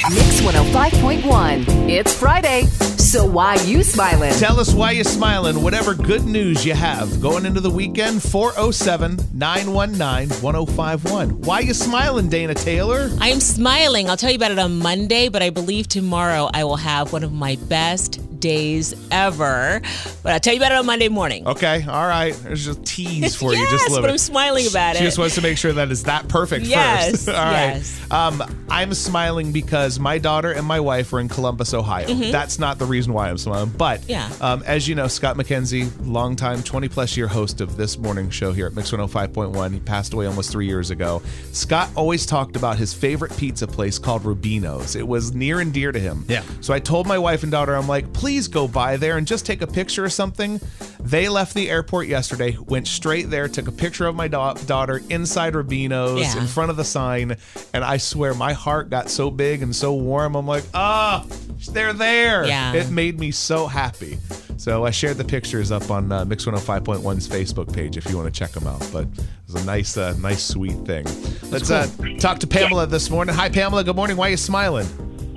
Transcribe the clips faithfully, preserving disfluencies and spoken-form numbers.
Mix one oh five point one. It's Friday, so why you smiling? Tell us why you're smiling. Whatever good news you have going into the weekend. four oh seven, nine one nine, one oh five one. Why you smiling, Dana Taylor? I'm smiling. I'll tell you about it on Monday, but I believe tomorrow I will have one of my best days ever. But I'll tell you about it on Monday morning. Okay, all right. There's just a tease for you. Yes, Just live but it. I'm smiling about She it. just wants to make sure that it's that perfect Yes, first. All right. yes. Um, I'm smiling because my daughter and my wife are in Columbus, Ohio. Mm-hmm. That's not the reason why I'm smiling. But Yeah. um, as you know, Scott McKenzie, longtime twenty-plus year host of this morning show here at Mix one oh five point one. He passed away almost three years ago. Scott always talked about his favorite pizza place called Rubino's. It was near and dear to him. Yeah. So I told my wife and daughter, I'm like, please go by there and just take a picture or something. They left the airport yesterday, went straight there, took a picture of my da- daughter inside Rubino's Yeah. in front of the sign, and I swear my heart got so big and so warm. I'm like, ah, they're there. Yeah. It made me so happy. So I shared the pictures up on uh, Mix one oh five point one's Facebook page if you want to check them out. But it was a nice, uh, nice, sweet thing. Let's uh, talk to Pamela this morning. Hi, Pamela. Good morning. Why are you smiling?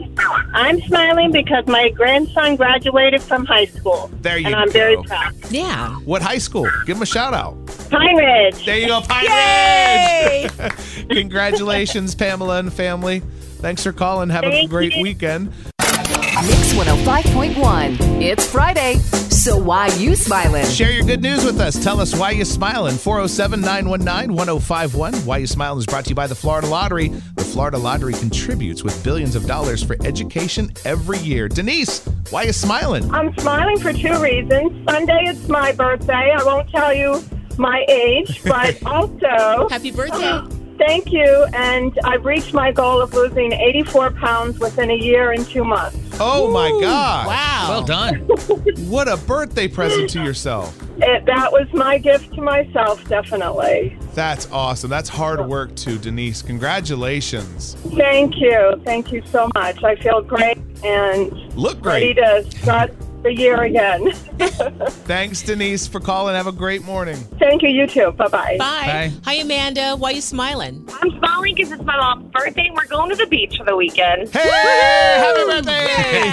I'm smiling because my grandson graduated from high school. There you and I'm go. very proud. Yeah. What high school? Give him a shout out. Pine Ridge. There you go, Pine Yay! Ridge. Congratulations, Pamela and family. Thanks for calling. Have a Thank great you. weekend. Mix one oh five point one. It's Friday, so why you smiling? Share your good news with us. Tell us why you smiling. four oh seven, nine one nine, one oh five one. Why You Smiling is brought to you by the Florida Lottery. The Florida Lottery contributes with billions of dollars for education every year. Denise, why you smiling? I'm smiling for two reasons. Sunday is my birthday. I won't tell you my age, but also... Happy birthday. Thank you, and I've reached my goal of losing eighty-four pounds within a year and two months. Oh, my God. Wow. Well done. What a birthday present to yourself. It, that was my gift to myself, definitely. That's awesome. That's hard work, too, Denise. Congratulations. Thank you. Thank you so much. I feel great and Look ready great. to start the year again. Thanks, Denise, for calling. Have a great morning. Thank you. You too. Bye-bye. Bye. Bye. Hi, Amanda. Why you smiling? I'm smiling because it's my mom's birthday and we're going to the beach for the weekend. Hey, happy birthday!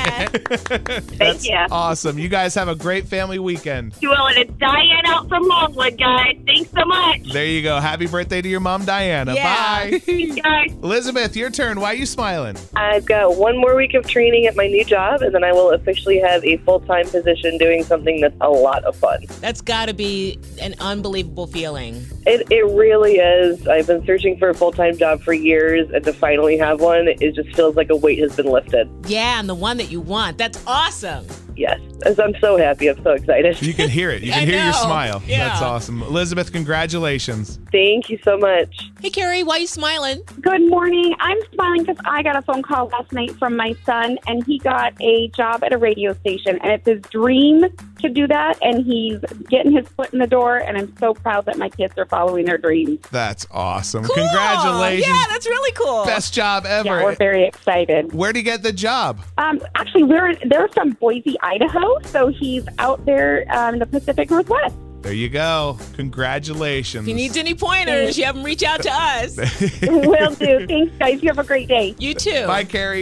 Yeah. That's you. awesome. You guys have a great family weekend. You will, and it's Diane out from Longwood, guys. Thanks so much. There you go. Happy birthday to your mom, Diana. Yeah. Bye. Thanks, guys. Elizabeth, your turn. Why are you smiling? I've got one more week of training at my new job, and then I will officially have a full-time position doing something that's a lot of fun. That's got to be an unbelievable feeling. It, it really is. I've been searching for a full-time job for years, and to finally have one, it just feels like a weight has been lifted. Yeah, and the one that you want. That's awesome. Yes. I'm so happy. I'm so excited. You can hear it. You can I hear your know. smile. Yeah. That's awesome. Elizabeth, congratulations. Thank you so much. Hey, Carrie, why you smiling? Good morning. I'm smiling because I got a phone call last night from my son, and he got a job at a radio station, and it's his dream to do that, and he's getting his foot in the door, and I'm so proud that my kids are following their dreams. That's awesome. Cool. Congratulations. Yeah, that's really cool. Best job ever. Yeah, we're very excited. Where'd he get the job? Um, actually, we're they're from Boise, Idaho, so he's out there um, in the Pacific Northwest. There you go. Congratulations. If you need any pointers, you have them reach out to us. Will do. Thanks, guys. You have a great day. You too. Bye, Carrie.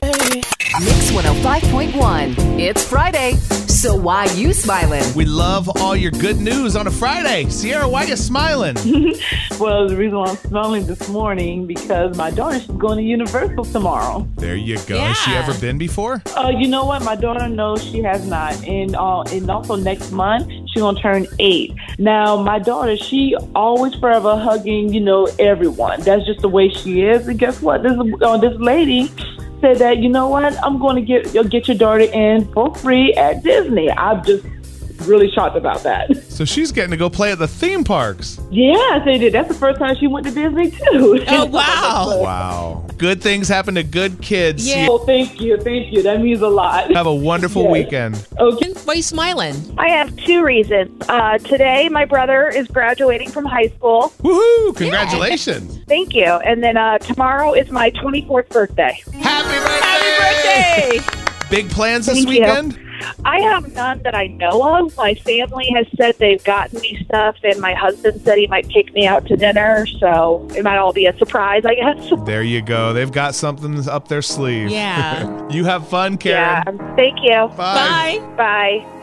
Mix one oh five point one. It's Friday, so why you smiling? We love all your good news on a Friday. Sierra, why you smiling? Well, the reason why I'm smiling this morning because my daughter's going to Universal tomorrow. There you go. Has she Yeah. ever been before? Uh, you know what? My daughter knows she has not, and uh, and also next month she's gonna turn eight. Now, my daughter, she always forever hugging, you know, everyone. That's just the way she is. And guess what? This uh, this lady said that, you know what? I'm going to get you'll get your daughter in for free at Disney. I'm just really shocked about that. So she's getting to go play at the theme parks. Yeah, they did. That's the first time she went to Disney too. Oh, wow. Wow. Good things happen to good kids. Yeah. Oh, thank you, thank you. That means a lot. Have a wonderful Yes. weekend. Okay. Why you smiling? I have two reasons. Uh, today, my brother is graduating from high school. Woohoo! Congratulations. Thank you. And then uh, tomorrow is my twenty-fourth birthday. Happy birthday! Happy birthday! Big plans this Thank you. weekend? I have none that I know of. My family has said they've gotten me stuff, and my husband said he might take me out to dinner, so it might all be a surprise, I guess. There you go. They've got something up their sleeve. Yeah. You have fun, Karen. Yeah. Thank you. Bye. Bye. Bye.